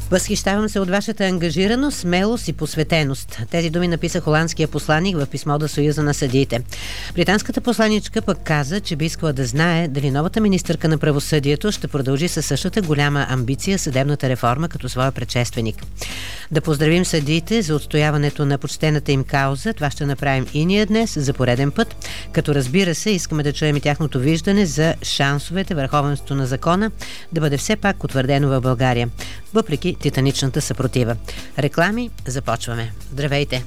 Възхищавам се от вашата ангажираност, смелост и посветеност. Тези думи написа холандския посланик в писмо до Съюза на съдиите. Британската посланичка пък каза, че би искала да знае дали новата министърка на правосъдието ще продължи със същата голяма амбиция съдебната реформа като своя предшественик. Да поздравим съдиите за отстояването на почтената им кауза. Това ще направим и ние днес за пореден път, като разбира се, искаме да чуем и тяхното виждане за шансовете, върховенството на закона да бъде все пак утвърдено в България, въпреки титаничната съпротива. Реклами, започваме. Здравейте!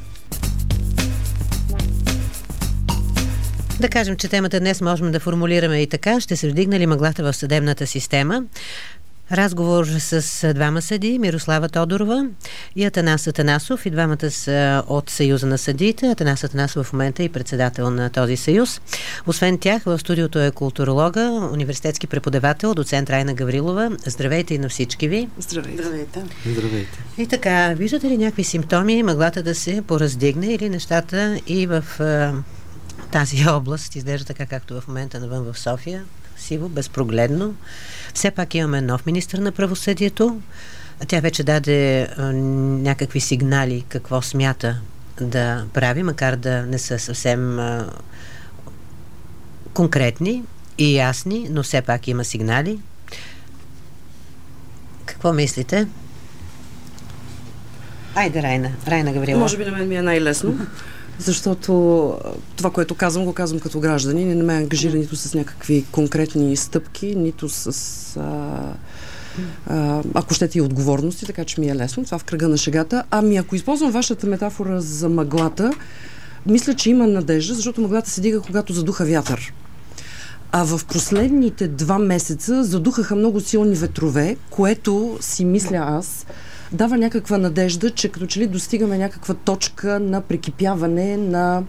Да кажем, че темата днес можем да формулираме и така. Ще се вдигне ли мъглата в съдебната система? Разговор с двама съдии, Мирослава Тодорова и Атанас Атанасов. И двамата са от Съюза на съдиите. Атанас Атанасов в момента е и председател на този съюз. Освен тях, в студиото е културолога, университетски преподавател, доцент Райна Гаврилова. Здравейте и на всички ви. Здравейте. Здравейте. Здравейте. И така, виждате ли някакви симптоми, мъглата да се пораздигне или нещата и в тази област изглежда така, както в момента навън в София? Сиво, безпрогледно. Все пак имаме нов министър на правосъдието. Тя вече даде някакви сигнали какво смята да прави, макар да не са съвсем конкретни и ясни, но все пак има сигнали. Какво мислите? Айде, Райна Гаврилова. Може би на мен ми е най-лесно, защото това, което казвам, го казвам като гражданин и не ме ангажира нито с някакви конкретни стъпки, нито с ако щете и отговорности, така че ми е лесно. Това в кръга на шегата. Ами ако използвам вашата метафора за мъглата, мисля, че има надежда, защото мъглата се дига, когато задуха вятър. А в последните 2 месеца задухаха много силни ветрове, което си мисля аз, дава някаква надежда, че като че ли достигаме някаква точка на прекипяване, на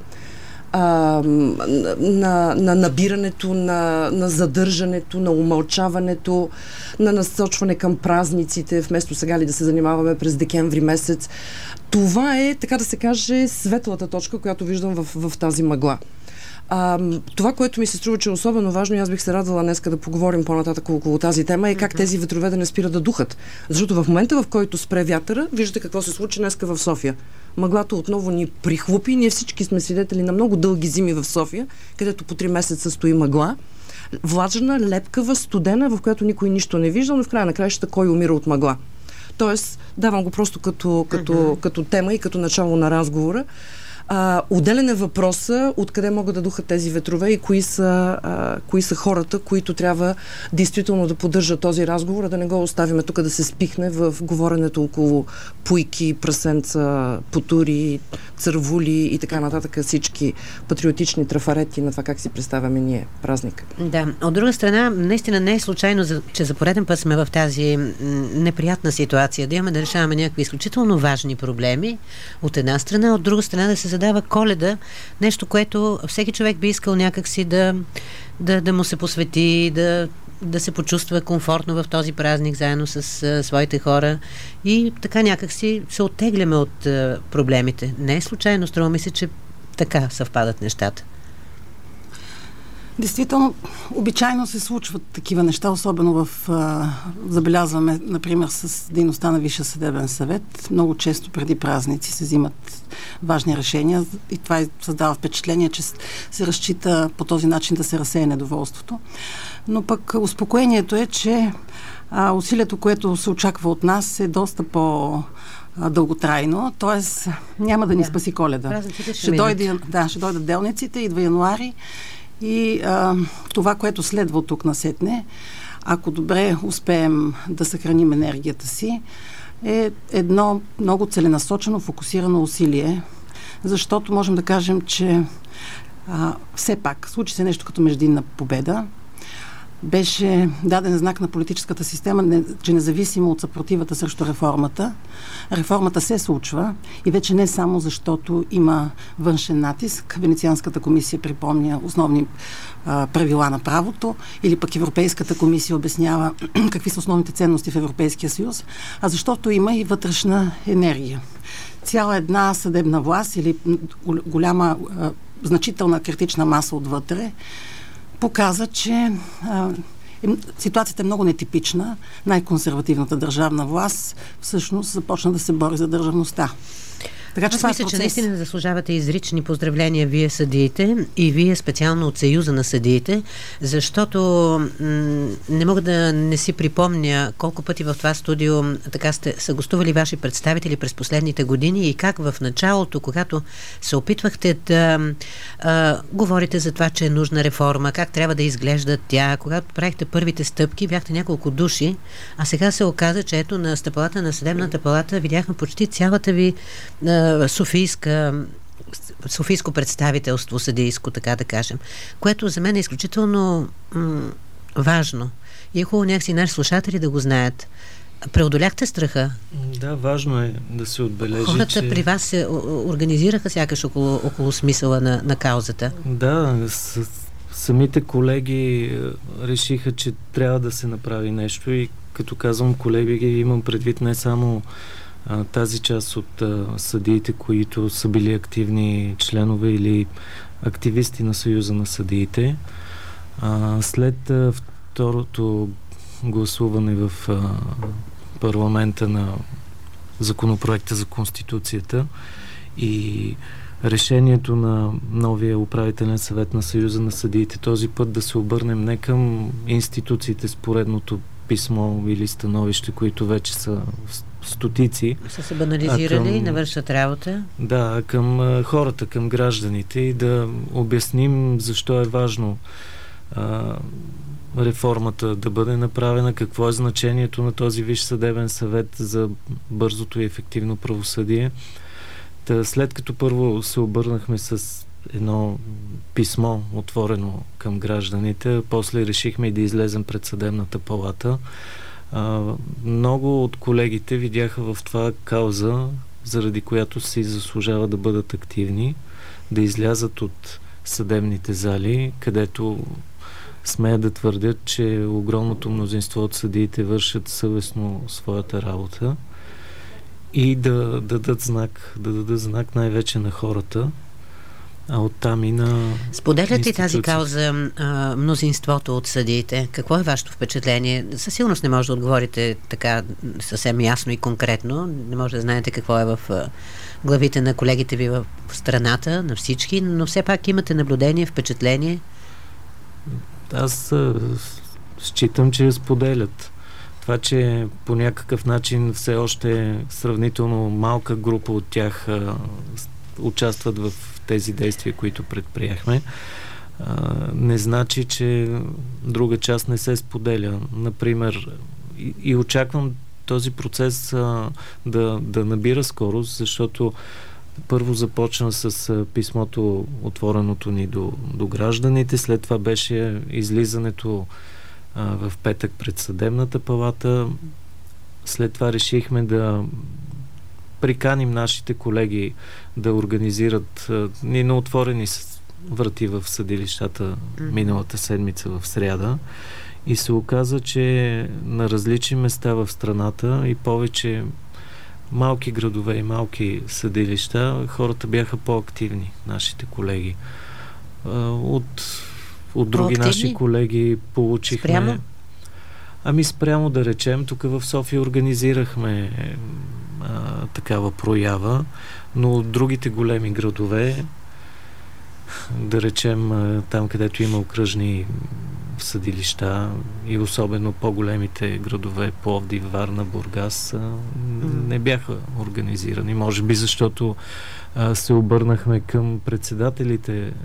набирането, на задържането, на умълчаването, на насочване към празниците, вместо сега ли да се занимаваме през декември месец. Това е, така да се каже, светлата точка, която виждам в тази мъгла. Това, което ми се струва, че е особено важно и аз бих се радвала днеска да поговорим по-нататък около тази тема, е как тези ветрове да не спират да духат. Защото в момента, в който спре вятъра, виждате какво се случи днеска в София. Мъглата отново ни прихлупи. Ние всички сме свидетели на много дълги зими в София, където по 3 месеца стои мъгла. Влажена, лепкава, студена, в която никой нищо не вижда, но в края на краищата кой умира от мъгла. Тоест, давам го просто като тема и като начало на разговора. Отделен е въпроса откъде могат да духат тези ветрове и кои са хората, които трябва действително да поддържат този разговор, а да не го оставиме тук да се спихне в говоренето около пуйки, прасенца, потури, цървули и така нататък, всички патриотични трафарети на това как си представяме ние празник. Да, от друга страна, наистина не е случайно, че за пореден път сме в тази неприятна ситуация, да имаме да решаваме някакви изключително важни проблеми от една страна, от друга страна да се задава Коледа, нещо, което всеки човек би искал някакси да му се посвети, да се почувства комфортно в този празник заедно с своите хора и така някакси се оттегляме от проблемите. Не е случайно, струва ми се, че така съвпадат нещата. Действително, обичайно се случват такива неща, особено забелязваме, например, с дейността на Висшия съдебен съвет. Много често преди празници се взимат важни решения и това създава впечатление, че се разчита по този начин да се разсее недоволството. Но пък успокоението е, че усилието, което се очаква от нас, е доста дълготрайно, т.е. няма да ни спаси Коледа. Ще дойдат делниците, идва януари. И това, което следва от тук насетне, ако добре успеем да съхраним енергията си, е едно много целенасочено, фокусирано усилие, защото можем да кажем, че все пак случи се нещо като междинна победа. Беше даден знак на политическата система, че независимо от съпротивата срещу реформата се случва и вече не само защото има външен натиск. Венецианската комисия припомня основни правила на правото или пък Европейската комисия обяснява какви са основните ценности в Европейския съюз, а защото има и вътрешна енергия. Цяла една съдебна власт или голяма, значителна критична маса отвътре показа, че Ситуацията е много нетипична. Най-консервативната държавна власт всъщност започна да се бори за държавността. Така че мисля, че наистина заслужавате изрични поздравления вие съдиите и вие специално от Съюза на съдиите, защото не мога да не си припомня колко пъти в това студио така са гостували ваши представители през последните години и как в началото, когато се опитвахте да говорите за това, че е нужна реформа, как трябва да изглежда тя, когато правихте първите стъпки, бяхте няколко души, а сега се оказа, че ето на стъпалата на Съдебната палата видяхме почти цялата ви софийско представителство, съдийско, така да кажем, което за мен е изключително важно. И е хубаво някакси наши слушатели да го знаят. Преодоляхте страха? Да, важно е да се отбележи, хората при вас се организираха сякаш около смисъла на каузата. Да, самите колеги решиха, че трябва да се направи нещо и като казвам колеги, имам предвид не само тази част от съдиите, които са били активни членове или активисти на Съюза на съдиите. След второто гласуване в парламента на законопроекта за Конституцията и решението на новия управителен съвет на Съюза на съдиите този път да се обърнем не към институциите с поредното писмо или становище, които вече са стотици. Са се банализирали и навършат работа? Да, към хората, към гражданите и да обясним защо е важно реформата да бъде направена, какво е значението на този Висш съдебен съвет за бързото и ефективно правосъдие. След като първо се обърнахме с едно писмо, отворено към гражданите, после решихме и да излезем пред Съдебната палата. Много от колегите видяха в това кауза, заради която си заслужава да бъдат активни, да излязат от съдебните зали, където смея да твърдят, че огромното мнозинство от съдиите вършат съвестно своята работа и да дадат знак най-вече на хората, а оттам и на Споделят ли тази кауза мнозинството от съдиите? Какво е вашето впечатление? Със сигурност не може да отговорите така съвсем ясно и конкретно. Не може да знаете какво е в главите на колегите ви в страната, на всички, но все пак имате наблюдение, впечатление? Аз считам, че споделят. Това, че по някакъв начин все още сравнително малка група от тях участват в тези действия, които предприехме, не значи, че друга част не се споделя. Например, и очаквам този процес да набира скорост, защото първо започна с писмото, отвореното ни до гражданите, след това беше излизането в петък пред Съдебната палата, след това решихме да приканим нашите колеги да организират ни на отворени врати в съдилищата миналата седмица в сряда и се оказа, че на различни места в страната и повече малки градове и малки съдилища хората бяха по-активни, нашите колеги. От други наши колеги получихме... Спрямо да речем, тук в София организирахме такава проява, но от другите големи градове, да речем там, където има окръжни съдилища и особено по-големите градове Пловдив, Варна, Бургас не бяха организирани. Може би защото се обърнахме към председателите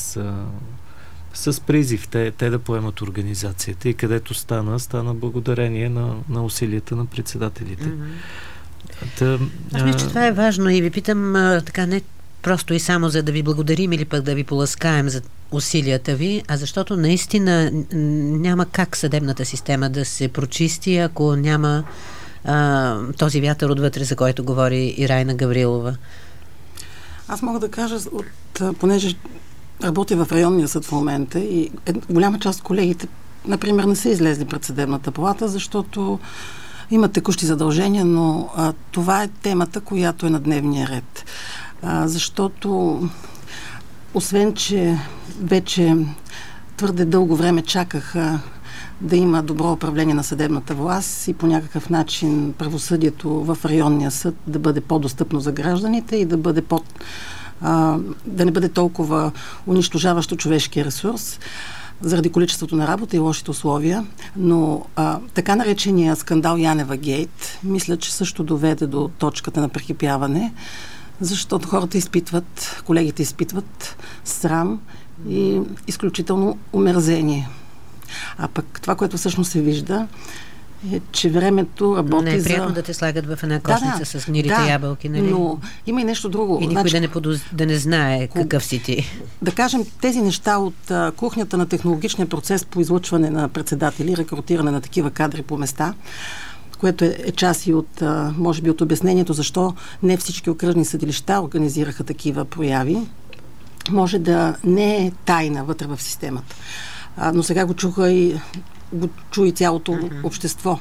с призив те да поемат организацията и където стана благодарение на усилията на председателите. Аз мисля, че това е важно и ви питам така не просто и само за да ви благодарим или пък да ви поласкаем за усилията ви, а защото наистина няма как съдебната система да се прочисти, ако няма този вятър отвътре, за който говори и Райна Гаврилова. Аз мога да кажа, понеже работя в районния съд в момента и голяма част от колегите, например, не са излезли пред Съдебната палата, защото имат текущи задължения, но това е темата, която е на дневния ред. Защото освен, че вече твърде дълго време чакаха да има добро управление на съдебната власт и по някакъв начин правосъдието в районния съд да бъде по-достъпно за гражданите и да бъде да не бъде толкова унищожаващо човешкия ресурс заради количеството на работа и лошите условия. Но така наречения скандал Янева Гейт, мисля, че също доведе до точката на прекипяване, защото хората колегите изпитват срам и изключително омерзение. А пък това, което всъщност се вижда, е, че времето работи за... Не е приятно да те слагат в една кошница с гнилите ябълки, нали? Но има и нещо друго. И никой да не знае какъв си ти. Да кажем, тези неща от кухнята на технологичния процес по излъчване на председатели, рекрутиране на такива кадри по места, което е част и от, може би, от обяснението защо не всички окръжни съдилища организираха такива прояви, може да не е тайна вътре в системата. Но сега го чу и цялото общество.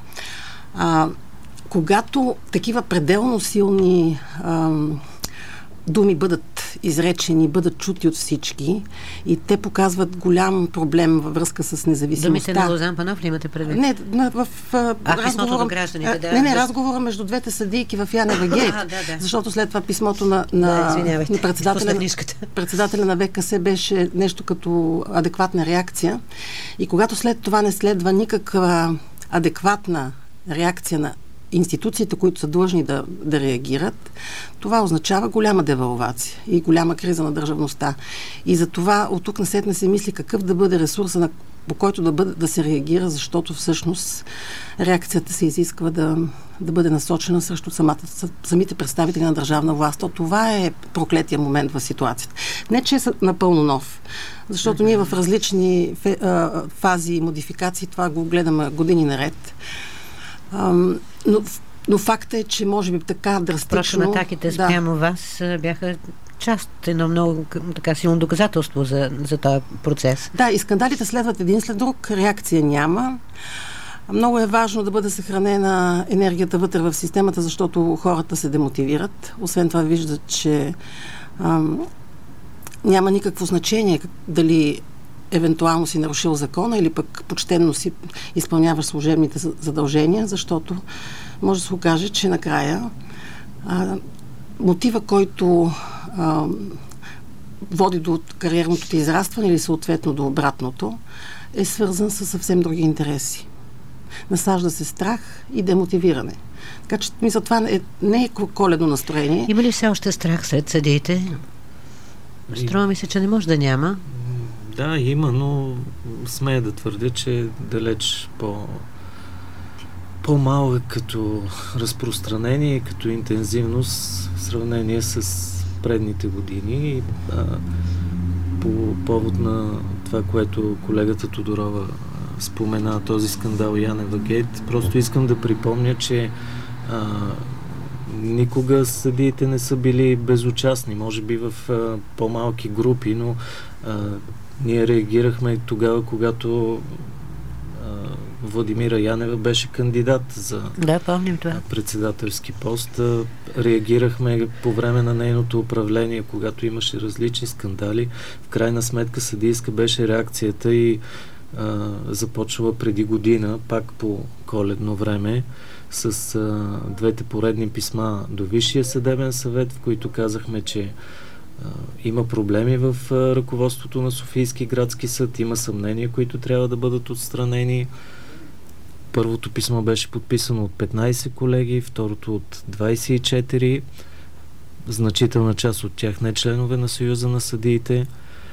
Когато такива пределно силни думи бъдат изречени, бъдат чути от всички и те показват голям проблем във връзка с независимостта. Думите на Лозан Панов ли имате предвид? Не, в писмото до гражданите, разговора между двете съдийки в Янева Гейт, защото след това писмото на председателя на ВКС беше нещо като адекватна реакция и когато след това не следва никаква адекватна реакция на институциите, които са длъжни да реагират, това означава голяма девалвация и голяма криза на държавността. И за това от тук насетне се мисли какъв да бъде ресурса, по който да се реагира, защото всъщност реакцията се изисква да бъде насочена срещу самите представители на държавна власт. То това е проклетия момент в ситуацията. Не, че е напълно нов, защото ние в различни фази и модификации това го гледаме години наред. Но факта е, че може би така драстично... Впрочем, атаките спрямо вас бяха част, едно много така силно доказателство за този процес. Да, и скандалите следват един след друг, реакция няма. Много е важно да бъде съхранена енергията вътре в системата, защото хората се демотивират. Освен това виждат, че няма никакво значение дали евентуално си нарушил закона или пък почтенно си изпълняваш служебните задължения, защото може да се окаже, че накрая мотива, който води до кариерното ти израстване или съответно до обратното, е свързан с съвсем други интереси. Насажда се страх и демотивиране. Така че, мисля, това не е коледно настроение. Има ли все още страх сред съдиите? Струва ми се, че не може да няма. Да, има, но смея да твърдя, че е далеч по-малък като разпространение и като интензивност в сравнение с предните години. По повод на това, което колегата Тодорова спомена, този скандал Янева Гейт, просто искам да припомня, че никога съдиите не са били безучастни, може би в по-малки групи, но ние реагирахме тогава, когато Владимира Янева беше кандидат за председателски пост. Реагирахме по време на нейното управление, когато имаше различни скандали. В крайна сметка съдийска беше реакцията и започва преди година, пак по коледно време, с двете поредни писма до Висшия съдебен съвет, в които казахме, че има проблеми в ръководството на Софийски градски съд, има съмнения, които трябва да бъдат отстранени. Първото писмо беше подписано от 15 колеги, второто от 24, значителна част от тях не членове на Съюза на съдиите.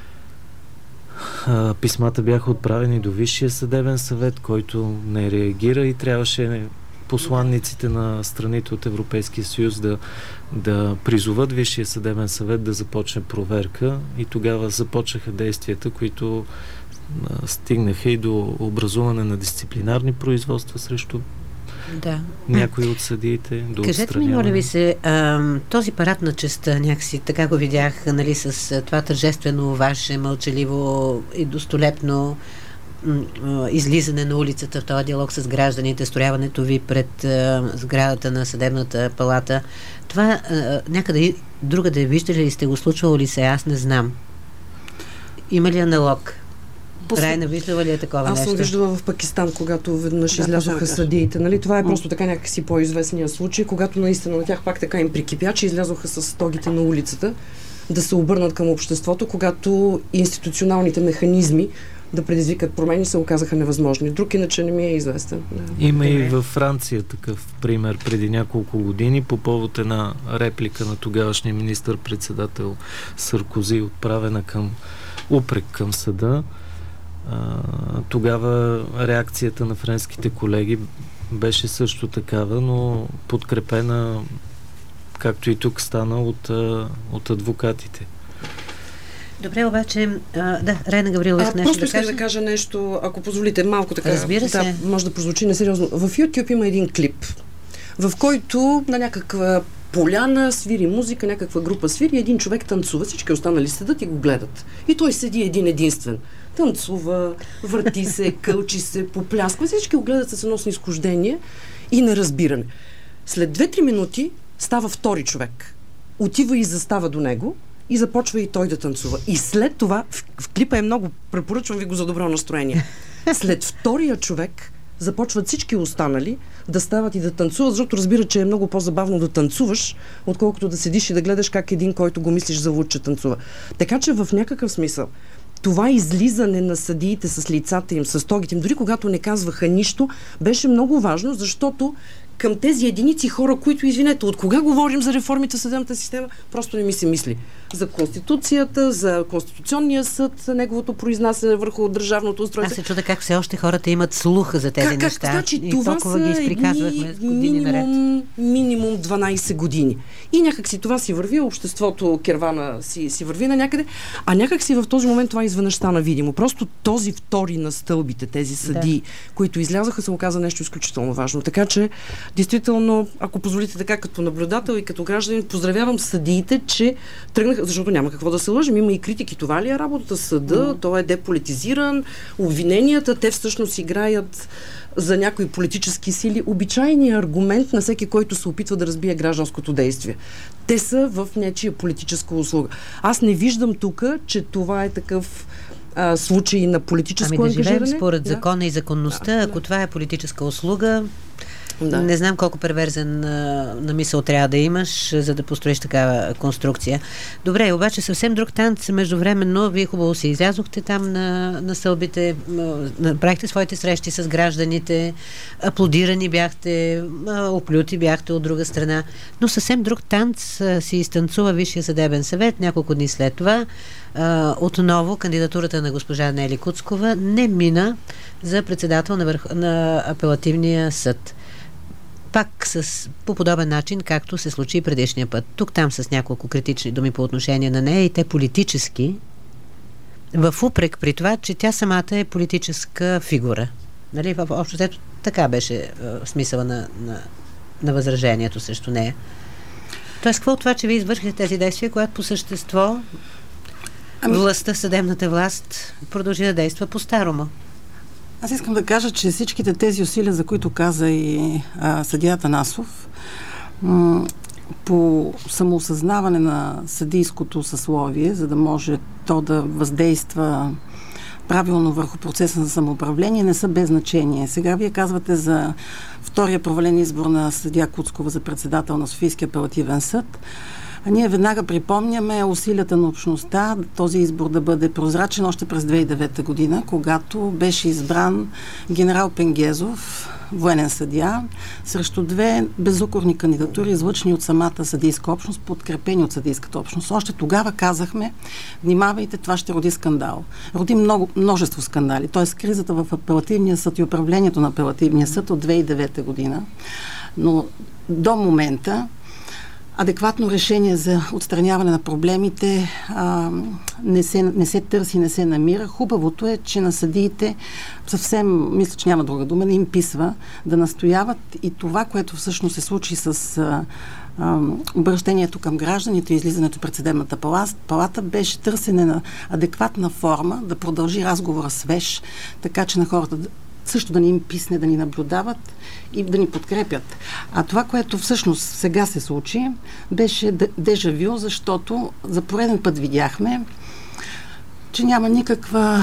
Писмата бяха отправени до Висшия съдебен съвет, който не реагира и трябваше посланниците на страните от Европейския съюз да призоват Висшия съдебен съвет да започне проверка и тогава започнаха действията, които стигнаха и до образуване на дисциплинарни производства срещу някои от съдиите. Кажете ми, моля ви се, този парад на честта, някакси така го видях, нали, с това тържествено ваше, мълчаливо и достолепно излизане на улицата в този диалог с гражданите, строяването ви пред сградата на съдебната палата. Това някъде другаде виждали ли сте го, случвало ли се? Аз не знам. Има ли аналог? Райна, виждала ли е такова нещо? Аз съм виждала в Пакистан, когато веднъж излязоха съдиите. Нали? Това е просто така някакси по-известния случай, когато наистина на тях пак така им прикипя, че излязоха с тогите на улицата да се обърнат към обществото, когато институционалните механизми да предизвикат промени се оказаха невъзможни. Друг иначе не ми е известен. Има и във Франция такъв пример преди няколко години по повод една реплика на тогавашния министър-председател Саркози, отправена към упрек към съда. Тогава реакцията на френските колеги беше също такава, но подкрепена, както и тук стана, от адвокатите. Добре, обаче, Райна Гаврилова, нещо просто исках да кажа нещо, ако позволите, малко така. Разбира се. Да, може да прозвучи несериозно. В YouTube има един клип, в който на някаква поляна свири музика, някаква група свири, един човек танцува, всички останали седат и го гледат. И той седи един единствен. Танцува, върти се, кълчи се, поплясква, всички го гледат с едно снизхождение и неразбиране. След 2-3 минути става втори човек. Отива и застава до него и започва и той да танцува. И след това, в клипа е много, препоръчвам ви го за добро настроение, след втория човек започват всички останали да стават и да танцуват, защото разбира, че е много по-забавно да танцуваш, отколкото да седиш и да гледаш как един, който го мислиш за луд, че танцува. Така че в някакъв смисъл това излизане на съдиите с лицата им, с тогите им, дори когато не казваха нищо, беше много важно, защото към тези единици хора, които, извинете, от кога говорим за реформите в съдебната система, просто не ми се мисли. За Конституцията, за Конституционния съд, неговото произнасяне върху държавното устройство. Аз се чуда как все още хората имат слух за тези неща. Значи, и това толкова ги изприказвахме години наред. Минимум 12 години. И някак си това си върви, обществото, кервана си върви на някъде, а някак си в този момент това изведнъж стана видимо. Просто този втори на стълбите, тези съдии, които излязаха, се оказа нещо изключително важно. Така че действително, ако позволите така като наблюдател и като гражданин, поздравявам съдиите, че тръгнаха, защото няма какво да се лъжим. Има и критики. Това ли е работата съда? Той е деполитизиран. Обвиненията, те всъщност играят за някои политически сили обичайният аргумент на всеки, който се опитва да разбие гражданското действие. Те са в нечия политическа услуга. Аз не виждам тук, че това е такъв случай на политическо ангажиране. Да живеем според закона и законността. Ако това е политическа услуга, не знам колко перверзен на мисъл трябва да имаш, за да построиш такава конструкция. Добре, обаче съвсем друг танц. Междувременно, вие хубаво се излязохте там на стълбите, направихте своите срещи с гражданите, аплодирани бяхте, оплюти бяхте от друга страна. Но съвсем друг танц си изтанцува Висшия съдебен съвет няколко дни след това. Отново кандидатурата на госпожа Нели Куцкова не мина за председател на апелативния съд. Пак по подобен начин, както се случи и предишния път. Тук-там с няколко критични думи по отношение на нея и те политически, в упрек при това, че тя самата е политическа фигура. Нали? Общо взето така беше смисъла на възражението срещу нея. Тоест, какво от това, че вие извършихте тези действия, когато по същество властта, съдебната власт продължи да действа по-старому? Аз искам да кажа, че всичките тези усилия, за които каза и съдията Насов, по самоосъзнаване на съдийското съсловие, за да може то да въздейства правилно върху процеса на самоуправление, не са без значение. Сега вие казвате за втория провален избор на съдия Куцкова за председател на Софийския апелативен съд. А ние веднага припомняме усилията на общността този избор да бъде прозрачен още през 2009 година, когато беше избран генерал Пенгезов, военен съдия, срещу 2 безукорни кандидатури, излъчени от самата съдийска общност, подкрепени от съдийската общност. Още тогава казахме, внимавайте, това ще роди скандал. Роди множество скандали. Т.е. кризата в апелативния съд и управлението на апелативния съд от 2009 година. Но до момента адекватно решение за отстраняване на проблемите не се търси, не се намира. Хубавото е, че на съдиите съвсем, мисля, че няма друга дума, не им писва да настояват и това, което всъщност се случи с обръщението към гражданите и излизането пред съдебната палата, беше търсене на адекватна форма да продължи разговора свеж, така че на хората също да ни им писне, да ни наблюдават и да ни подкрепят. А това, което всъщност сега се случи, беше дежавю, защото за пореден път видяхме, че няма никаква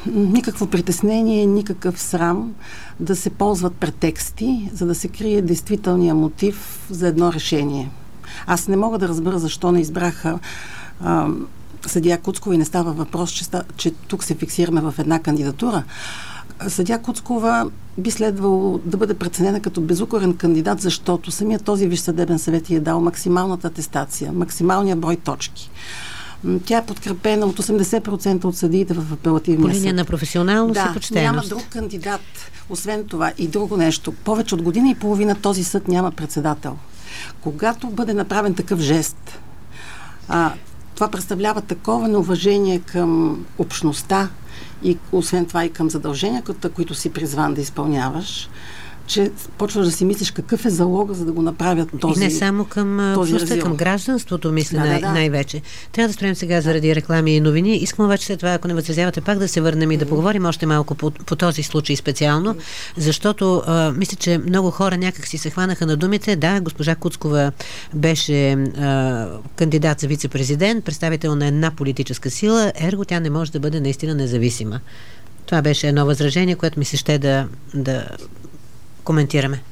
никакво притеснение, никакъв срам да се ползват претексти, за да се крие действителния мотив за едно решение. Аз не мога да разбера защо не избраха съдия Куцкова и не става въпрос, че тук се фиксираме в една кандидатура. Съдия Куцкова би следвало да бъде преценена като безукорен кандидат, защото самият този Висш съдебен съвет е дал максималната атестация, максималния брой точки. Тя е подкрепена от 80% от съдиите в апелативния съд. По линия на професионалност и почтеност. Няма друг кандидат. Освен това и друго нещо. Повече от година и половина този съд няма председател. Когато бъде направен такъв жест, това представлява такова неуважение към общността и освен това и към задълженията, които си призван да изпълняваш, че почваш да си мислиш какъв е залога, за да го направят този. И не само към общността, към гражданството, мисля най-вече. Трябва да спрем сега заради реклами и новини. Искам обаче след това, ако не възразявате, пак да се върнем и да поговорим още малко по този случай специално, защото мисля, че много хора някак си се хванаха на думите. Да, госпожа Куцкова беше кандидат за вице-президент, представител на една политическа сила, ерго тя не може да бъде наистина независима. Това беше едно възражение, което ми се ще да коментираме.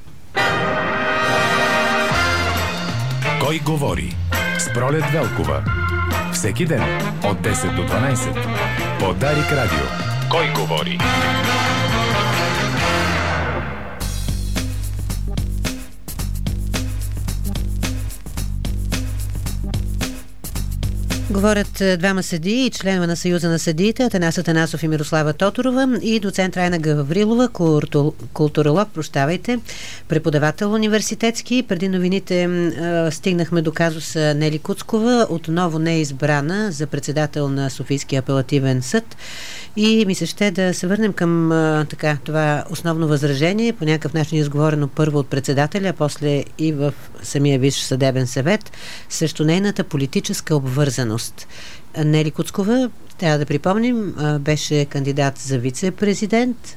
Кой говори? С Пролет Велкова. Всеки ден от 10 до 12 по Дарик Радио. Кой говори? Говорят двама съдии и членове на Съюза на съдиите, Атанас Атанасов и Мирослава Тоторова, и доцент Райна Гаврилова, културолог, преподавател университетски. Преди новините стигнахме до казуса Нели Куцкова, отново не е избрана за председател на Софийския апелативен съд. И ми се ще да се върнем към това основно възражение, по някакъв начин изговорено първо от председателя, а после и в самия Висш съдебен съвет, срещу нейната политическа обвързаност. Нели Куцкова, трябва да припомним, беше кандидат за вице-президент,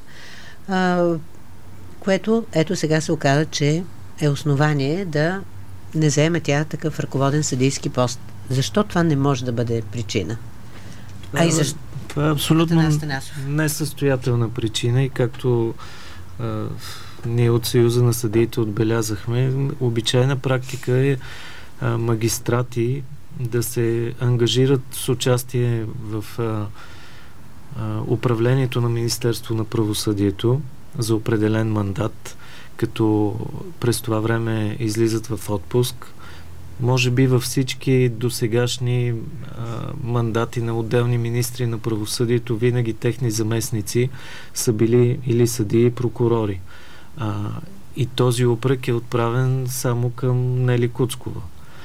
което ето сега се оказа, че е основание да не заеме тя такъв ръководен съдийски пост. Защо това не може да бъде причина? Това е абсолютно несъстоятелна причина и както ние от Съюза на съдиите отбелязахме, обичайна практика е магистрати да се ангажират с участие в управлението на Министерство на правосъдието за определен мандат, като през това време излизат в отпуск. Може би във всички досегашни мандати на отделни министри на правосъдието винаги техни заместници са били или съдии и прокурори. И този упрек е отправен само към Нели Куцкова.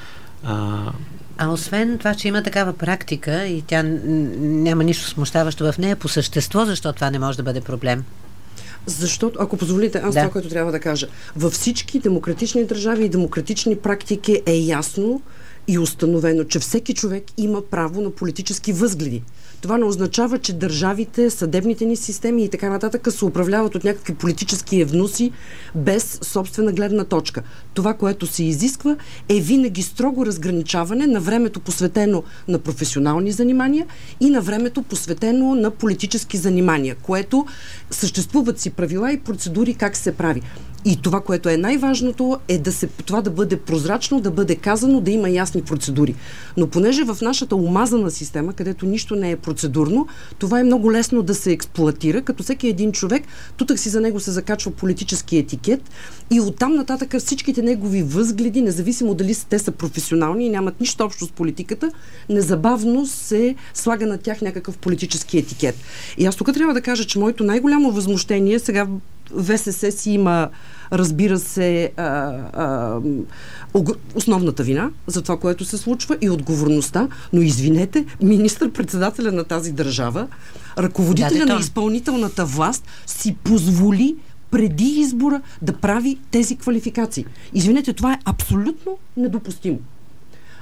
Освен това, че има такава практика и тя няма нищо смущаващо в нея, по същество, защо това не може да бъде проблем? Защото, ако позволите, това, което трябва да кажа, във всички демократични държави и демократични практики е ясно и установено, че всеки човек има право на политически възгледи. Това не означава, че държавите, съдебните ни системи и така нататък се управляват от някакви политически евнуси без собствена гледна точка. Това, което се изисква, е винаги строго разграничаване на времето посветено на професионални занимания и на времето посветено на политически занимания, което съществуват си правила и процедури как се прави. И това, което е най-важното, е това да бъде прозрачно, да бъде казано, да има ясни процедури. Но понеже в нашата омазана система, където нищо не е процедурно, това е много лесно да се експлоатира, като всеки един човек, тутък си за него се закачва политически етикет и оттам нататък всичките негови възгледи, независимо дали те са професионални и нямат нищо общо с политиката, незабавно се слага на тях някакъв политически етикет. И аз тук трябва да кажа, че моето най-голямо възмущение сега ВСС си има, разбира се, основната вина за това, което се случва и отговорността, но извинете, министър-председателя на тази държава, ръководителя на изпълнителната власт си позволи преди избора да прави тези квалификации. Извинете, това е абсолютно недопустимо.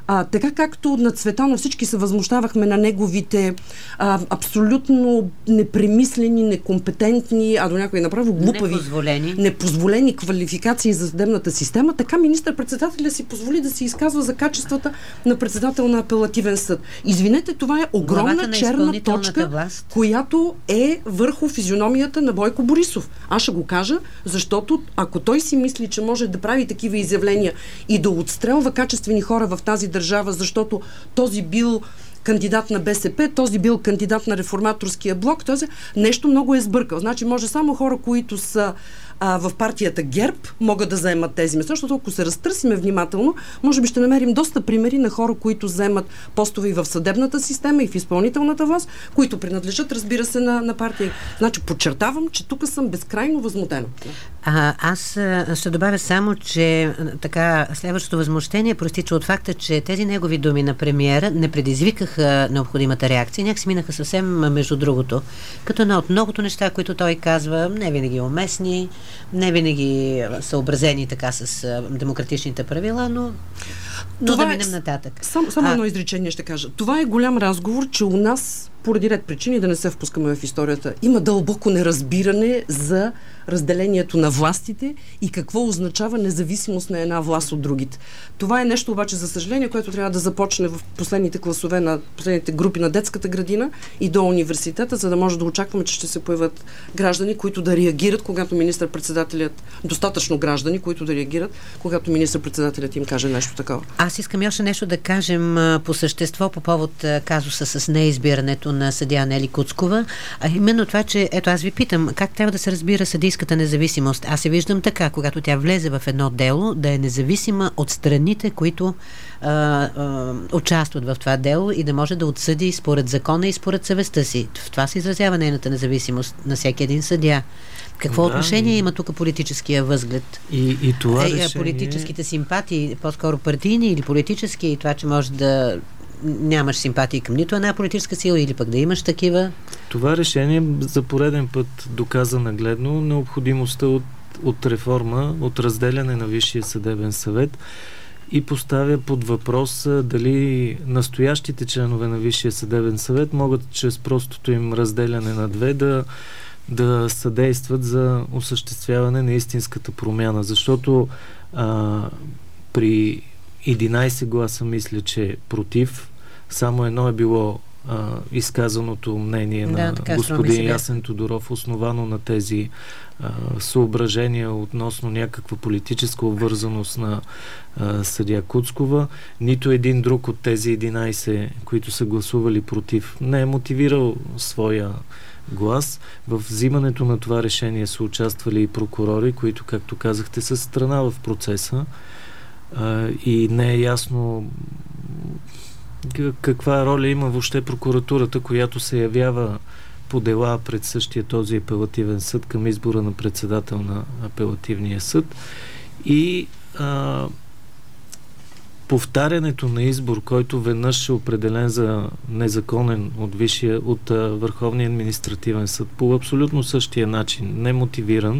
Така както на Цветанов всички се възмущавахме на неговите абсолютно непремислени, некомпетентни, до някои направо глупави, непозволени квалификации за съдебната система, така министър-председателя си позволи да се изказва за качествата на председател на апелативен съд. Извинете, това е огромна черна точка, която е върху физиономията на Бойко Борисов. Аз ще го кажа, защото ако той си мисли, че може да прави такива изявления и да отстрелва качествени хора в тази държава, защото този бил кандидат на БСП, този бил кандидат на реформаторския блок, този нещо много е сбъркал. Значи може само хора, които са в партията ГЕРБ, могат да заемат тези места, защото ако се разтърсиме внимателно, може би ще намерим доста примери на хора, които заемат постове и в съдебната система, и в изпълнителната власт, които принадлежат, разбира се, на партия. Значи подчертавам, че тук съм безкрайно възмутена. Аз ще добавя само, че така следващото възмущение простича от факта, че тези негови думи на премиера не предизвикаха необходимата реакция, някакси минаха съвсем между другото. Като една от многото неща, които той казва, не винаги уместни, не винаги съобразени така с демократичните правила, но да минем нататък. Само едно изречение ще кажа. Това е голям разговор, че у нас, поради ред причини, да не се впускаме в историята, има дълбоко неразбиране за разделението на властите и какво означава независимост на една власт от другите. Това е нещо обаче, за съжаление, което трябва да започне в последните класове на последните групи на детската градина и до университета, за да може да очакваме, че ще се появят граждани, които да реагират, когато министър-председателят, достатъчно граждани, които да реагират, когато министър-председателят им каже нещо такова. Аз искам още нещо да кажем по същество по повод казуса с неизбирането на съдия Нели Куцкова, а именно това, че ето аз ви питам, как трябва да се разбира съдийската независимост? Аз се виждам така, когато тя влезе в едно дело, да е независима от страните, които участват в това дело и да може да отсъди според закона и според съвестта си. В това се изразява нейната независимост на всеки един съдия. Какво отношение има тук политическия възглед? И това решение... Политическите симпатии, по-скоро партийни или политически, и това, че може да нямаш симпатии към нито една политическа сила или пък да имаш такива? Това решение за пореден път доказа нагледно необходимостта от реформа, от разделяне на Висшия съдебен съвет и поставя под въпрос дали настоящите членове на Висшия съдебен съвет могат чрез простото им разделяне на две да съдействат за осъществяване на истинската промяна. Защото при 11 гласа мисля, че против, само едно е било изказаното мнение на господин Ясен Тодоров, основано на тези съображения относно някаква политическа обвързаност на съдия Куцкова. Нито един друг от тези 11, които са гласували против, не е мотивирал своя глас. В взимането на това решение са участвали и прокурори, които, както казахте, са страна в процеса и не е ясно каква роля има въобще прокуратурата, която се явява по дела пред същия този апелативен съд към избора на председател на апелативния съд. И повтарянето на избор, който веднъж е определен за незаконен от Върховния административен съд по абсолютно същия начин, немотивиран,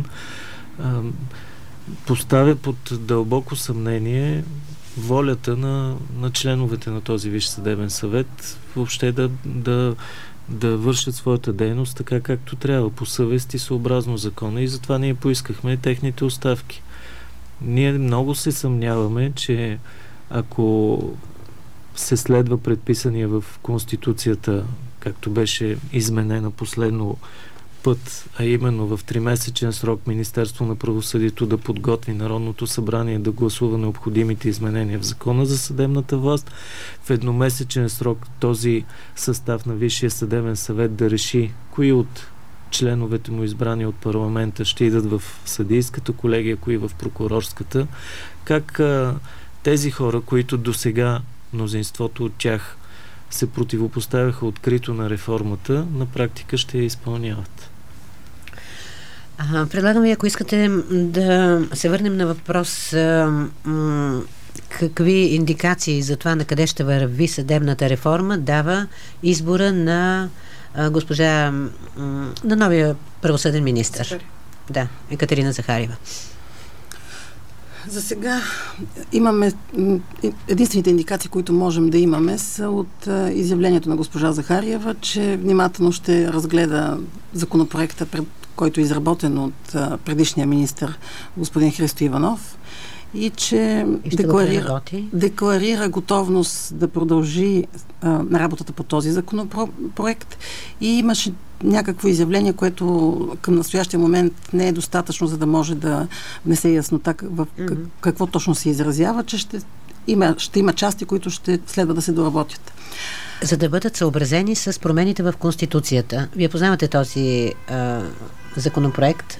поставя под дълбоко съмнение волята на членовете на този Висш съдебен съвет въобще да вършат своята дейност така както трябва, по съвест и съобразно закона, и затова ние поискахме техните оставки. Ние много се съмняваме, че ако се следва предписания в Конституцията, както беше изменена последно път, а именно в 3-месечен срок Министерство на правосъдието да подготви Народното събрание да гласува необходимите изменения в Закона за съдебната власт, в едномесечен срок този състав на Висшия съдебен съвет да реши кои от членовете му, избрани от парламента, ще идат в съдийската колегия, кои в прокурорската, как тези хора, които досега мнозинството от тях се противопоставяха открито на реформата, на практика ще я изпълняват. Предлагам ви, ако искате да се върнем на въпрос какви индикации за това на къде ще върви съдебната реформа дава избора на госпожа на новия правосъден министър. Да, Екатерина Захариева. За сега имаме единствените индикации, които можем да имаме, са от изявлението на госпожа Захариева, че внимателно ще разгледа законопроекта, който е изработен от предишния министър господин Христо Иванов, и че декларира готовност да продължи на работата по този законопроект, и имаше някакво изявление, което към настоящия момент не е достатъчно, за да може да внесе яснота в какво точно се изразява, че ще има части, които ще следва да се доработят. За да бъдат съобразени с промените в Конституцията. Вие познавате този законопроект?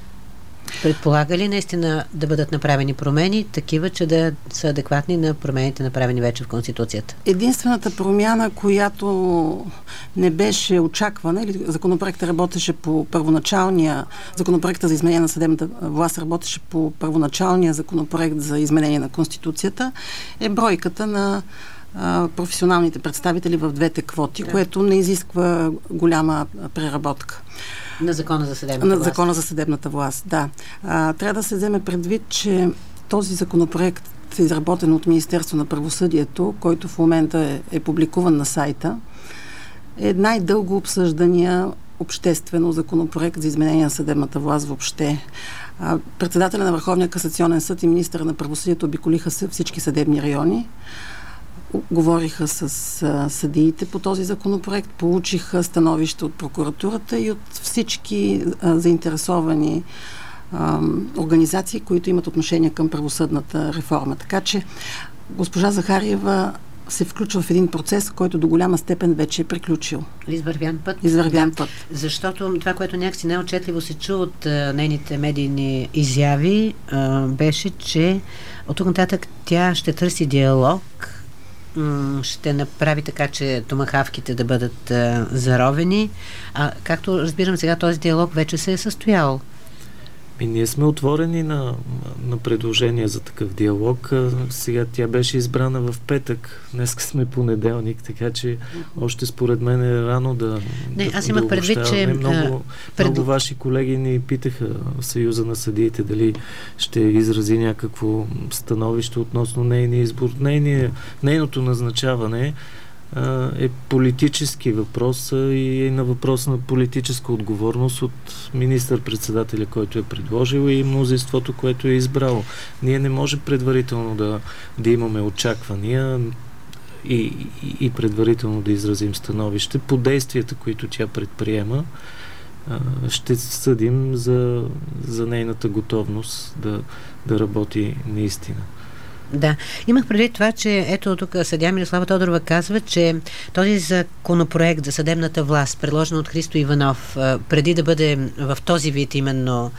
Предполага ли наистина да бъдат направени промени, такива, че да са адекватни на промените, направени вече в Конституцията? Единствената промяна, която не беше очаквана, или законопроектът работеше по първоначалния, законопроекта за изменение на съдебната власт работеше по първоначалния законопроект за изменение на Конституцията, е бройката на професионалните представители в двете квоти, което не изисква голяма преработка. На Закона за съдебната власт. На Закона за съдебната власт, да. Трябва да се вземе предвид, че този законопроект е изработен от Министерство на правосъдието, който в момента е публикуван на сайта. Е най-дълго обсъждания обществено законопроект за изменение на съдебната власт въобще. Председателя на Върховния касационен съд и министъра на правосъдието обиколиха всички съдебни райони, говориха с съдиите по този законопроект, получиха становище от прокуратурата и от всички заинтересовани организации, които имат отношение към правосъдната реформа. Така че госпожа Захариева се включва в един процес, който до голяма степен вече е приключил. Извървян път. Извървян път. Защото това, което някакси най-отчетливо се чу от нейните медийни изяви, беше, че от тук нататък тя ще търси диалог, ще направи така, че томахавките да бъдат заровени. Както разбирам сега, този диалог вече се е състоял. Ние сме отворени на предложения за такъв диалог. Сега тя беше избрана в петък. Днеска сме понеделник, така че още според мен е рано да... Аз имах предвид, че... Много ваши колеги ни питаха в Съюза на съдиите дали ще изрази някакво становище относно нейния избор. Нейното назначаване е политически въпрос и е на въпрос на политическа отговорност от министър-председателя, който е предложил, и мнозинството, което е избрало. Ние не може предварително да имаме очаквания и предварително да изразим становище. По действията, които тя предприема, ще съдим за нейната готовност да работи наистина. Да. Имах предвид това, че ето тук съдия Мирослава Тодорова казва, че този законопроект за съдебната власт, предложен от Христо Иванов, преди да бъде в този вид именно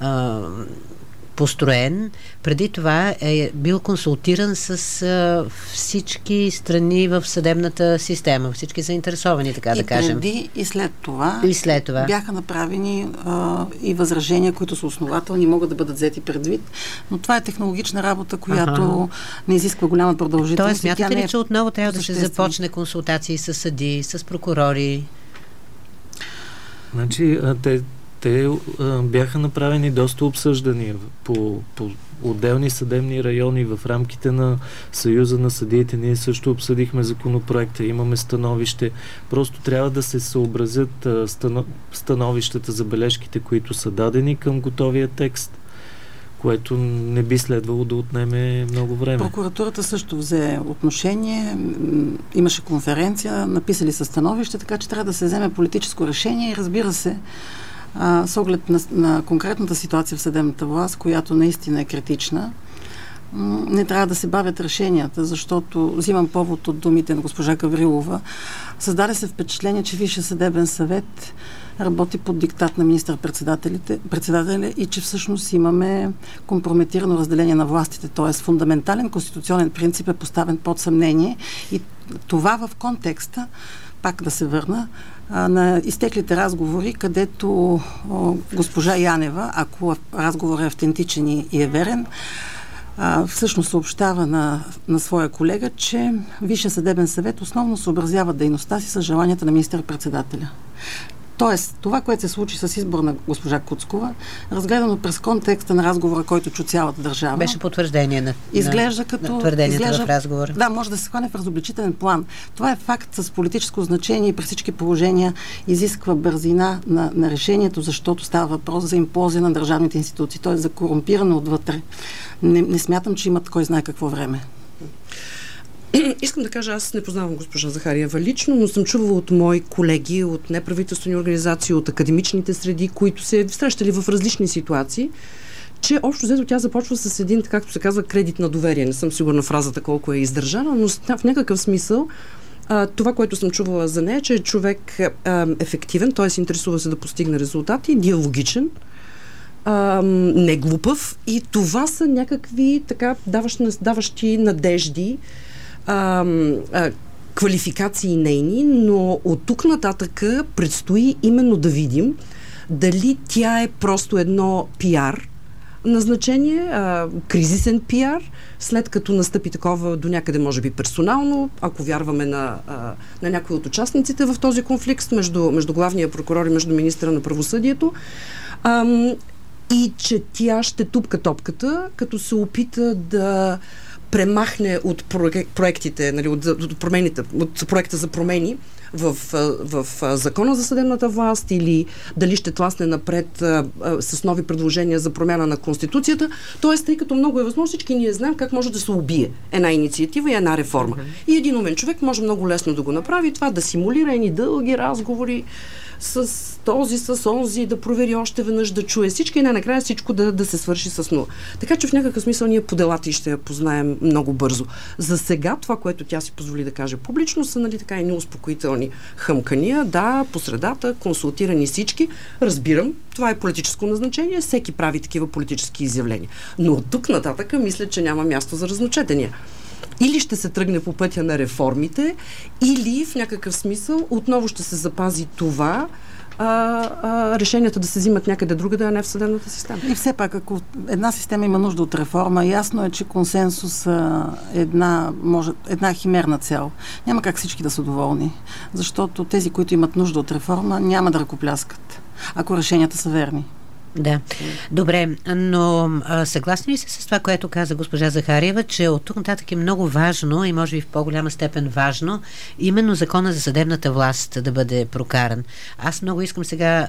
построен, преди това е бил консултиран с всички страни в съдебната система, всички заинтересовани, така да кажем. И преди, и след това, бяха направени и възражения, които са основателни, могат да бъдат взети предвид, но това е технологична работа, която не изисква голяма продължителност. Тоест, смятате ли, че отново трябва да се започне консултации с съдии, с прокурори? Значи, те бяха направени доста обсъждания по отделни съдебни райони в рамките на Съюза на съдиите. Ние също обсъдихме законопроекта, имаме становище. Просто трябва да се съобразят становищата, забележките, които са дадени към готовия текст, което не би следвало да отнеме много време. Прокуратурата също взе отношение, имаше конференция, написали са становище, така че трябва да се вземе политическо решение и, разбира се, с оглед на конкретната ситуация в съдебната власт, която наистина е критична, не трябва да се бавят решенията, защото взимам повод от думите на госпожа Гаврилова. Създаде се впечатление, че Висшия съдебен съвет работи под диктат на министър-председателя и че всъщност имаме компрометирано разделение на властите, т.е. фундаментален конституционен принцип е поставен под съмнение, и това в контекста, пак да се върна, на изтеклите разговори, където госпожа Янева, ако разговорът е автентичен и е верен, всъщност съобщава на своя колега, че Висшия съдебен съвет основно съобразява дейността си с желанията на министър-председателя. Тоест, това, което се случи с избор на госпожа Куцкова, разгледано през контекста на разговора, който чу цялата държава. Беше потвърждение на твърденията в разговора. Да, може да се схване в разобличителен план. Това е факт с политическо значение и при всички положения изисква бързина на решението, защото става въпрос за имплозия на държавните институции, т.е. за корумпиране отвътре. Не смятам, че имат кой знае какво време. Искам да кажа, аз не познавам госпожа Захариева лично, но съм чувала от мои колеги, от неправителствени организации, от академичните среди, които се срещали в различни ситуации, че общо взето тя започва с един, както се казва, кредит на доверие. Не съм сигурна фразата колко е издържана, но в някакъв смисъл това, което съм чувала за нея, че е човек ефективен, т.е. интересува се да постигне резултати, диалогичен, не глупав, и това са някакви така даващи надежди, квалификации нейни, но от тук нататък предстои именно да видим дали тя е просто едно пиар назначение, кризисен пиар, след като настъпи такова до някъде, може би персонално, ако вярваме на някои от участниците в този конфликт между главния прокурор и между министъра на правосъдието, и че тя ще тупка топката, като се опита да премахне от проектите, нали, от проекта за промени в закона за съдебната власт, или дали ще тласне напред с нови предложения за промяна на Конституцията. Тоест, тъй като много е възможно, всички ние знаем как може да се убие една инициатива и една реформа. И един умен човек може много лесно да го направи, това да симулира едни дълги разговори с този, с онзи, да провери още веднъж, да чуе всички и накрая всичко да се свърши с нула. Така че в някакъв смисъл ние по делата и ще я познаем много бързо. За сега това, което тя си позволи да каже публично, са, нали, така и неуспокоителни хъмкания. Да, по средата, консултирани всички. Разбирам, това е политическо назначение, всеки прави такива политически изявления. Но от тук нататък мисля, че няма място за разночетения. Или ще се тръгне по пътя на реформите, или в някакъв смисъл отново ще се запази това, решенията да се взимат някъде другаде, а не в съдебната система. И все пак, ако една система има нужда от реформа, ясно е, че консенсус е една химерна цел. Няма как всички да са доволни, защото тези, които имат нужда от реформа, няма да ръкопляскат, ако решенията са верни. Да. Добре, но съгласни ли се с това, което каза госпожа Захариева, че от тук нататък е много важно и може би в по-голяма степен важно именно закона за съдебната власт да бъде прокаран? Аз много искам сега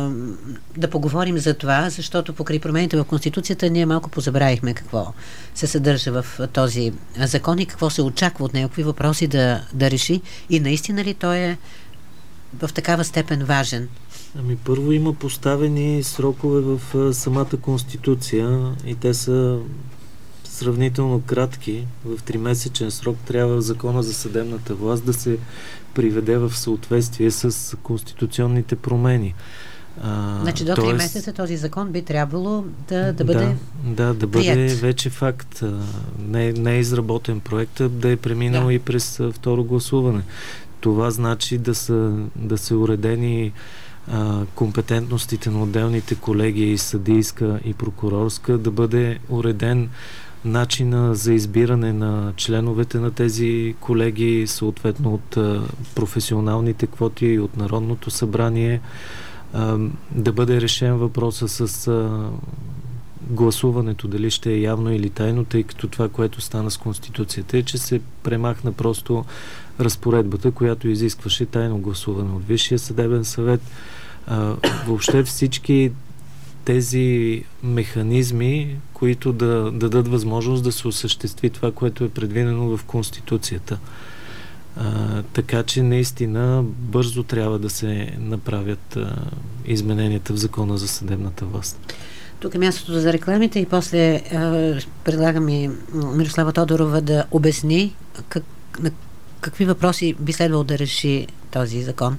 да поговорим за това, защото покрай промените в Конституцията ние малко позабравихме какво се съдържа в този закон и какво се очаква от него, какви въпроси да реши, и наистина ли той е в такава степен важен? Ами първо има поставени срокове в самата Конституция и те са сравнително кратки. В 3-месечен срок трябва закона за съдебната власт да се приведе в съответствие с конституционните промени. Значи до 3 месеца този закон би трябвало да бъде да бъде вече факт. Не е изработен проект, да е преминал и през второ гласуване. Това значи да са уредени компетентностите на отделните колегии, съдийска и прокурорска, да бъде уреден начина за избиране на членовете на тези колегии, съответно от професионалните квоти и от Народното събрание, да бъде решен въпроса с гласуването, дали ще е явно или тайно, тъй като това, което стана с Конституцията, е, че се премахна просто разпоредбата, която изискваше тайно гласуване от Висшия съдебен съвет. Въобще всички тези механизми, които да дадат възможност да се осъществи това, което е предвидено в Конституцията. Така че наистина бързо трябва да се направят измененията в закона за съдебната власт. Тук е мястото за рекламите и после предлагам и Мирослава Тодорова да обясни какви въпроси би следвало да реши този закон.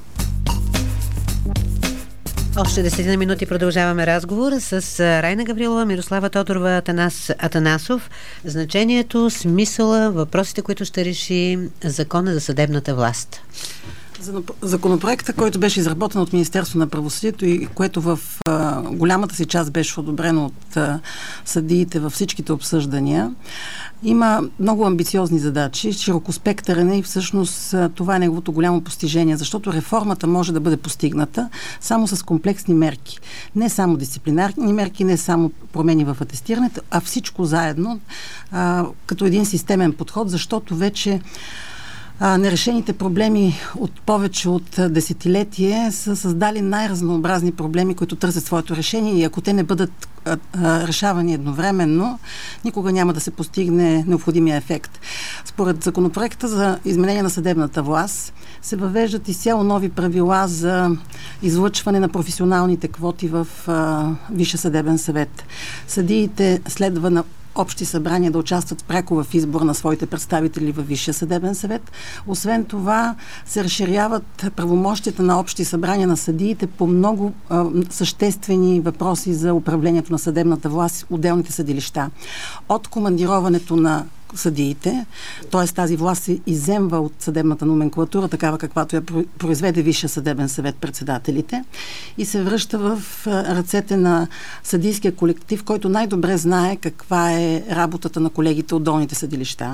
Още 10 минути продължаваме разговор с Райна Гаврилова, Мирослава Тодорова, Атанас Атанасов. Значението, смисъла, въпросите, които ще реши закона за съдебната власт. Законопроекта, който беше изработен от Министерство на правосъдието и което в голямата си част беше одобрено от съдиите във всичките обсъждания, има много амбициозни задачи, широкоспектърен и всъщност това е неговото голямо постижение, защото реформата може да бъде постигната само с комплексни мерки. Не само дисциплинарни мерки, не само промени в атестирането, а всичко заедно като един системен подход, защото вече нерешените проблеми от повече от десетилетие са създали най-разнообразни проблеми, които търсят своето решение и ако те не бъдат решавани едновременно, никога няма да се постигне необходимия ефект. Според законопроекта за изменение на съдебната власт се въвеждат изцяло нови правила за излъчване на професионалните квоти в Висшия съдебен съвет. Съдиите следва на общи събрания да участват пряко в избор на своите представители във Висшия съдебен съвет. Освен това, се разширяват правомощията на общи събрания на съдиите по много съществени въпроси за управлението на съдебната власт, отделните съдилища. От командироването на съдиите, т.е. тази власт се изземва от съдебната номенклатура, такава каквато я произведе Висшия съдебен съвет председателите и се връща в ръцете на съдийския колектив, който най-добре знае каква е работата на колегите от долните съдилища.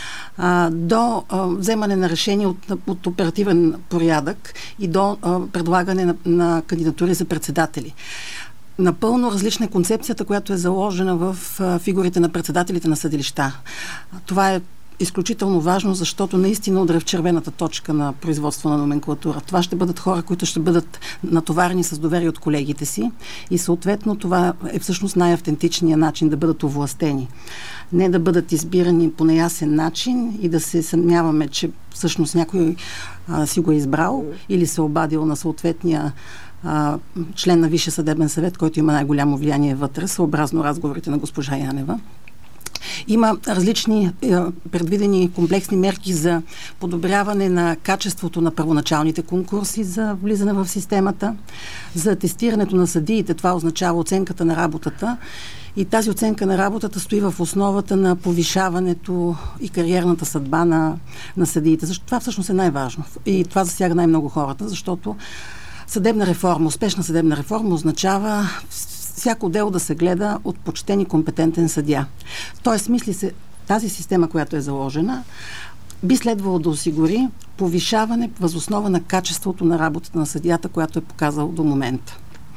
До вземане на решение от оперативен порядък и до предлагане на кандидатури за председатели. Напълно различна е концепцията, която е заложена в фигурите на председателите на съдилища. Това е изключително важно, защото наистина удря в червената точка на производство на номенклатура. Това ще бъдат хора, които ще бъдат натоварени с доверие от колегите си и съответно това е всъщност най-автентичният начин да бъдат овластени. Не да бъдат избирани по неясен начин и да се съмняваме, че всъщност някой си го е избрал или се обадил на съответния член на Висшия съдебен съвет, който има най-голямо влияние вътре, съобразно разговорите на госпожа Янева. Има различни предвидени комплексни мерки за подобряване на качеството на първоначалните конкурси за влизане в системата, за тестирането на съдиите. Това означава оценката на работата. И тази оценка на работата стои в основата на повишаването и кариерната съдба на съдиите. Защото това всъщност е най-важно. И това засяга най-много хората, защото съдебна реформа, успешна съдебна реформа означава всяко дело да се гледа от почтен и компетентен съдия. Тоест, мисли се, тази система, която е заложена, би следвало да осигури повишаване въз основа на качеството на работата на съдията, която е показал до момента.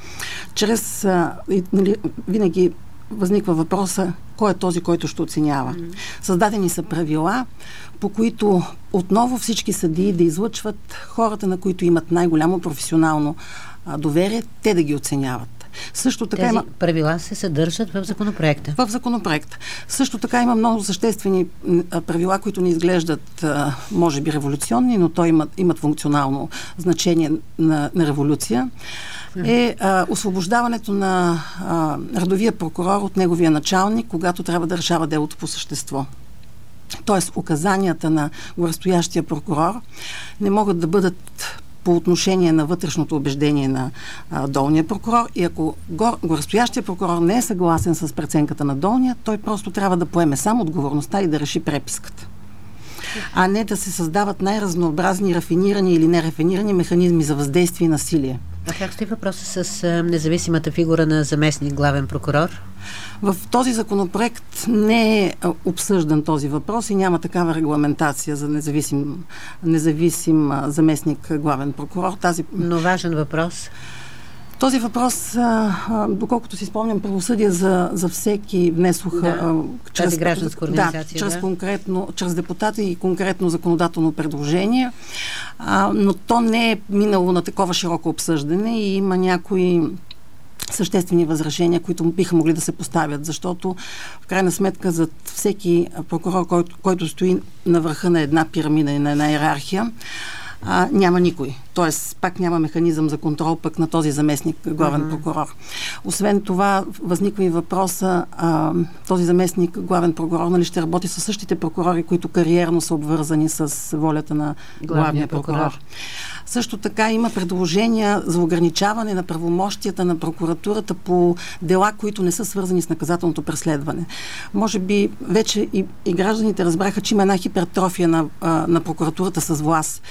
Винаги възниква въпроса, кой е този, който ще оценява. Създадени са правила, по които отново всички съдии да излъчват хората, на които имат най-голямо професионално доверие, те да ги оценяват. Също така тези правила се съдържат в законопроекта. В законопроекта. Също така има много съществени правила, които не изглеждат, може би, революционни, но то имат функционално значение на революция. Освобождаването на редовия прокурор от неговия началник, когато трябва да решава делото по същество. Тоест, указанията на горестоящия прокурор не могат да бъдат по отношение на вътрешното убеждение на долния прокурор и ако горестоящия прокурор не е съгласен с преценката на долния, той просто трябва да поеме сам отговорността и да реши преписката. А не да се създават най-разнообразни рафинирани или нерафинирани механизми за въздействие и насилие. А как стои въпроса с независимата фигура на заместник главен прокурор? В този законопроект не е обсъждан този въпрос и няма такава регламентация за независим заместник главен прокурор. Но важен въпрос. Този въпрос, доколкото си спомням, правосъдие за всеки внесоха чрез гражданска организация. Чрез депутати и конкретно законодателно предложение, но то не е минало на такова широко обсъждане и има някои съществени възражения, които биха могли да се поставят, защото в крайна сметка зад всеки прокурор, който стои на върха на една пирамида и на една иерархия, няма никой. Тоест, пак няма механизъм за контрол пък на този заместник главен прокурор. Освен това, възниква и въпроса, този заместник главен прокурор, нали, ще работи със същите прокурори, които кариерно са обвързани с волята на главния прокурор. Също така има предложения за ограничаване на правомощията на прокуратурата по дела, които не са свързани с наказателното преследване. Може би вече и гражданите разбраха, че има една хипертрофия на прокуратурата с власт. Тя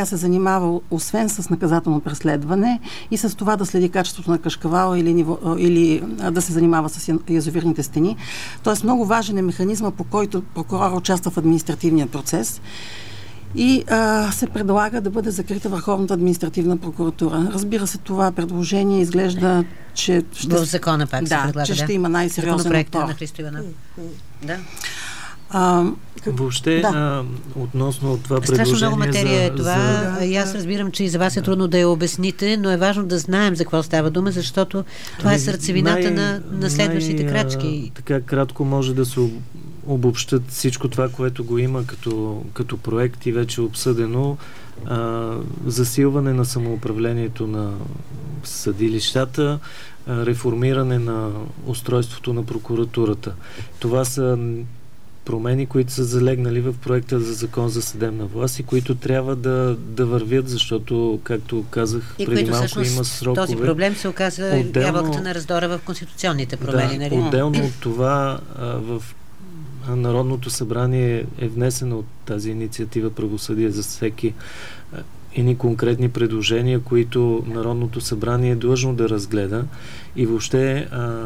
се занимава освен с наказателно преследване и с това да следи качеството на кашкавала или да се занимава с язовирните стени. Тоест много важен е механизма, по който прокурор участва в административния процес. И се предлага да бъде закрита Върховната административна прокуратура. Разбира се, това предложение изглежда, че в закона пак се предлага, че ще има най-сериозен отпор. На Христо Иванов. Да. Въобще, относно това предложение... Страшно много материя е това. И аз разбирам, че и за вас е трудно да я обясните, но е важно да знаем за какво става дума, защото това е сърцевината на следващите крачки. Така кратко може да се обобщат всичко това, което го има като проект и вече обсъдено. Засилване на самоуправлението на съдилищата, реформиране на устройството на прокуратурата. Това са промени, които са залегнали в проекта за закон за съдебна власт и които трябва да вървят, защото, както казах преди малко, има срокове. Този проблем се оказа ябълката на раздора в конституционните промени. Да, нали? Отделно от това в Народното събрание е внесена от тази инициатива Правосъдие за всеки едни конкретни предложения, които Народното събрание е длъжно да разгледа и въобще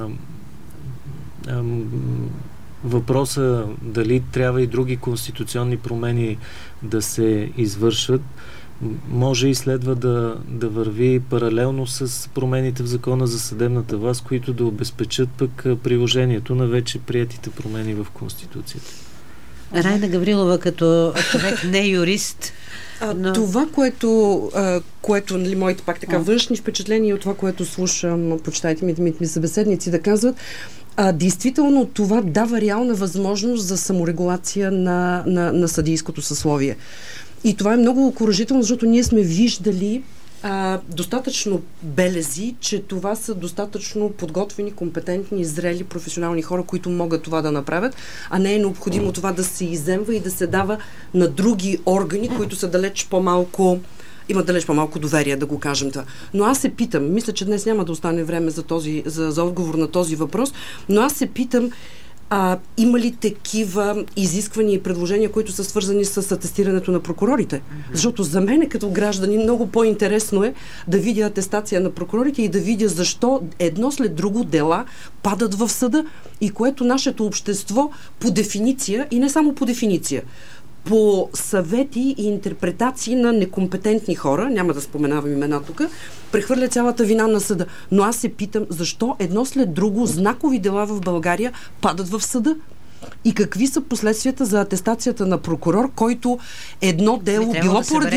въпроса дали трябва и други конституционни промени да се извършват, може и следва да върви паралелно с промените в закона за съдебната власт, които да обезпечат пък приложението на вече приетите промени в Конституцията. Райна Гаврилова, като човек не юрист. Това, което нали, моите пак така външни впечатления от това, което слушам, почитайте ми събеседници да казват, действително това дава реална възможност за саморегулация на съдийското съсловие. И това е много окуражително, защото ние сме виждали достатъчно белези, че това са достатъчно подготвени, компетентни, зрели, професионални хора, които могат това да направят, а не е необходимо това да се изземва и да се дава на други органи, които са далеч по-малко, имат далеч по-малко доверие, да го кажем това. Но аз се питам, мисля, че днес няма да остане време за отговор на този въпрос, но аз се питам, има ли такива изисквания и предложения, които са свързани с атестирането на прокурорите? Защото за мен, като гражданин, много по-интересно е да видя атестация на прокурорите и да видя защо едно след друго дела падат в съда и което нашето общество по дефиниция, и не само по дефиниция, по съвети и интерпретации на некомпетентни хора, няма да споменавам имена тук, прехвърля цялата вина на съда. Но аз се питам, защо едно след друго знакови дела в България падат в съда? И какви са последствията за атестацията на прокурор, който едно дело било поради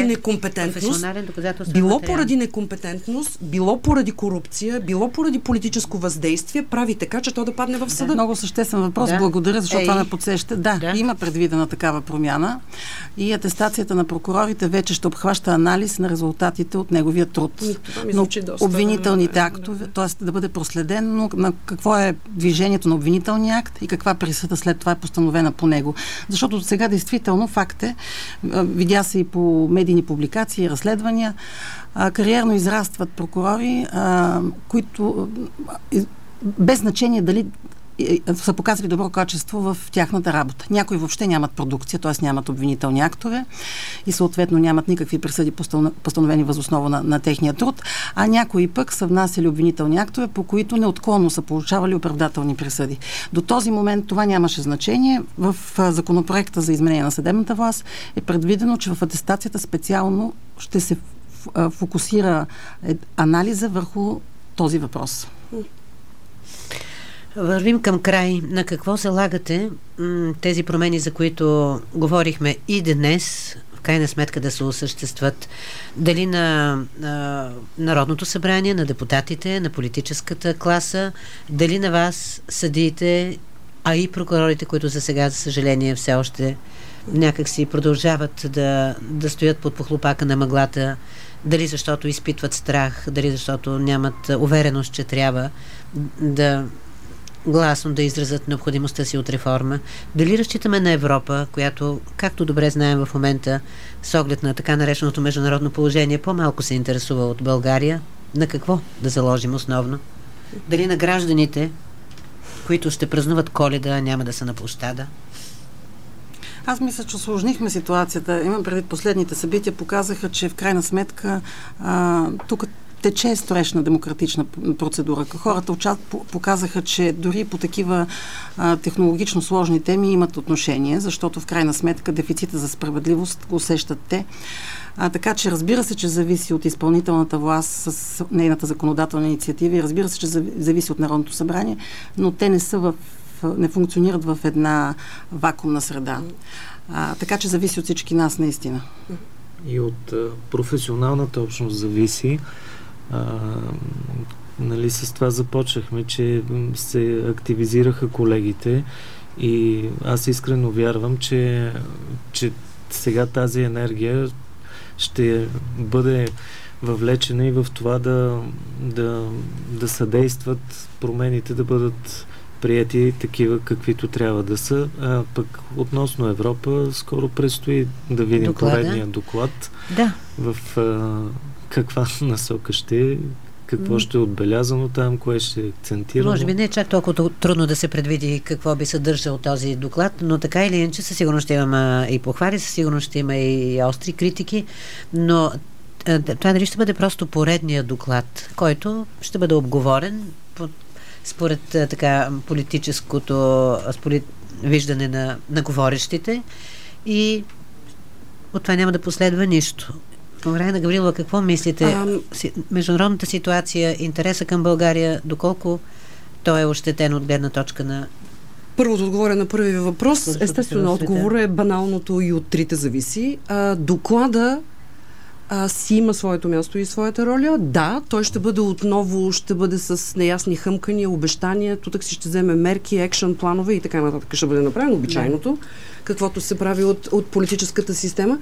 некомпетентност, било поради корупция, било поради политическо въздействие, прави така, че то да падне в съда. Много съществен въпрос. Благодаря, защото това ме подсеща. Да, има предвидена такава промяна и атестацията на прокурорите вече ще обхваща анализ на резултатите от неговия труд. Но обвинителните актове, т.е. да бъде проследено на какво е движението на обвинителния акт и каква присъда след това е постановена по него. Защото сега действително факт е, видя се и по медийни публикации и разследвания, кариерно израстват прокурори, които без значение дали са показали добро качество в тяхната работа. Някои въобще нямат продукция, т.е. нямат обвинителни актове и съответно нямат никакви присъди постановени въз основа на техния труд, а някои пък са внасяли обвинителни актове, по които неотклонно са получавали оправдателни присъди. До този момент това нямаше значение. В законопроекта за изменение на съдебната власт е предвидено, че в атестацията специално ще се фокусира анализа върху този въпрос. Вървим към край. На какво залагате тези промени, за които говорихме и днес, в крайна сметка да се осъществят? Дали на Народното събрание, на депутатите, на политическата класа, дали на вас, съдиите, а и прокурорите, които за сега, за съжаление, все още някак си продължават да стоят под похлупака на мъглата, дали защото изпитват страх, дали защото нямат увереност, че трябва да гласно да изразят необходимостта си от реформа. Дали разчитаме на Европа, която, както добре знаем в момента, с оглед на така нареченото международно положение, по-малко се интересува от България? На какво да заложим основно? Дали на гражданите, които ще празнуват Коледа, няма да са на площада? Аз мисля, че усложнихме ситуацията. Имам предвид последните събития, показаха, че в крайна сметка тук тече строежна демократична процедура. Хората показаха, че дори по такива технологично сложни теми имат отношение, защото в крайна сметка дефицита за справедливост го усещат те. Така че разбира се, че зависи от изпълнителната власт с нейната законодателна инициатива и разбира се, че зависи от Народното събрание, но те не функционират в една вакуумна среда. Така че зависи от всички нас наистина. И от професионалната общност зависи. Нали, с това започнахме, че се активизираха колегите и аз искрено вярвам, че сега тази енергия ще бъде въвлечена и в това да съдействат промените да бъдат прияти такива, каквито трябва да са. Пък относно Европа, скоро предстои да видим поредния доклад. Да. В каква насока ще, какво ще е отбелязано там, кое ще е акцентирано. Може би не е чак толкова трудно да се предвиди какво би съдържал този доклад, но така или иначе със сигурност ще има и похвали, със сигурност ще има и остри критики, но това дали ще бъде просто поредния доклад, който ще бъде обговорен според така политическото виждане на говорещите и от това няма да последва нищо. Марияна Гаврилова, какво мислите? Международната ситуация, интереса към България, доколко той е ощетен от гледна точка на... Първо да отговоря на първия въпрос. Естествено, отговорът е баналното и от трите зависи. Доклада си има своето място и своята роля. Да, той ще бъде отново, ще бъде с неясни хъмкания, обещания, тук си ще вземе мерки, екшън планове и така нататък ще бъде направено обичайното, каквото се прави от политическата система.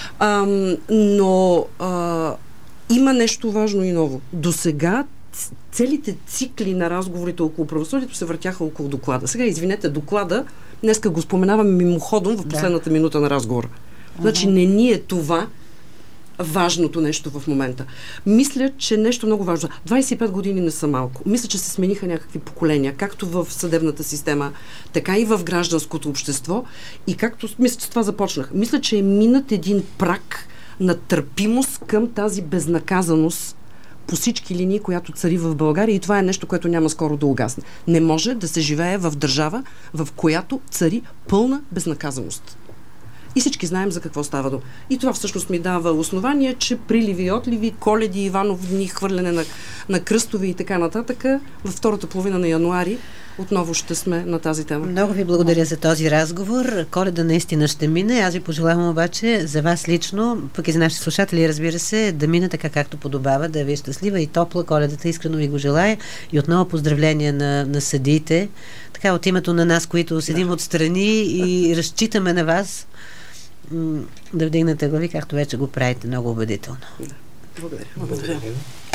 Но има нещо важно и ново. Досега целите цикли на разговорите около правосъдието се въртяха около доклада. Сега, извинете, доклада, днеска го споменаваме мимоходом в последната минута на разговора. Значи не ни е това важното нещо в момента. Мисля, че нещо много важно. 25 години не са малко. Мисля, че се смениха някакви поколения, както в съдебната система, така и в гражданското общество. И както, мисля, че това започнах. Мисля, че е минат един праг на търпимост към тази безнаказаност по всички линии, която цари в България, и това е нещо, което няма скоро да угасне. Не може да се живее в държава, в която цари пълна безнаказаност. И всички знаем за какво става дума. И това всъщност ми дава основание, че приливи и отливи, Коледи, Иванов дни, хвърляне на кръстове и така нататък, във втората половина на януари отново ще сме на тази тема. Много ви благодаря за този разговор. Коледа наистина ще мине. Аз ви пожелавам обаче за вас лично, пък и за нашите слушатели, разбира се, да мине така както подобава, да ви е щастлива и топла Коледата. Искрено ви го желая. И отново поздравления на съдиите. Така от името на нас, които седим отстрани и разчитаме на вас, да вдигнете глави, както вече го правите много убедително. Благодаря. Благодаря.